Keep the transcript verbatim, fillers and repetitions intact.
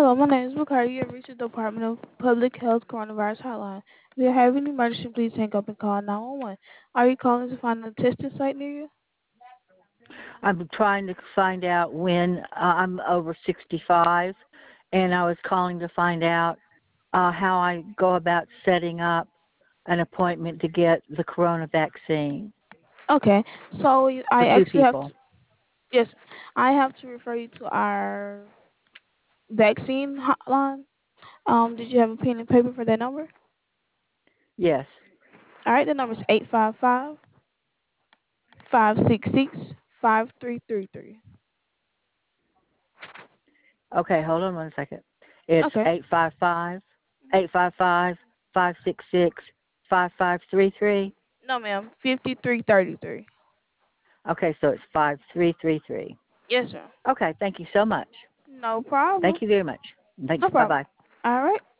Hello, my name is Bacardi. You have reached the Department of Public Health Coronavirus Hotline. If you have any emergency, please hang up and call nine one one. Are you calling to find a testing site near you? I'm trying to find out when uh, I'm over sixty-five, and I was calling to find out uh, how I go about setting up an appointment to get the corona vaccine Okay, so you- for I two actually have to, people. yes, I have to refer you to our vaccine hotline. Um, did you have a pen and paper for that number? Yes. All right, the number is eight five five, five six six, five three three three. Okay, hold on one second. It's Okay. eight five five, eight five five, five six six, five five three three. No, ma'am, fifty-three thirty-three. Okay, so it's five three three three. Yes, sir. Okay, thank you so much. No problem. Thank you very much. Thanks. No problem. Bye-bye. All right.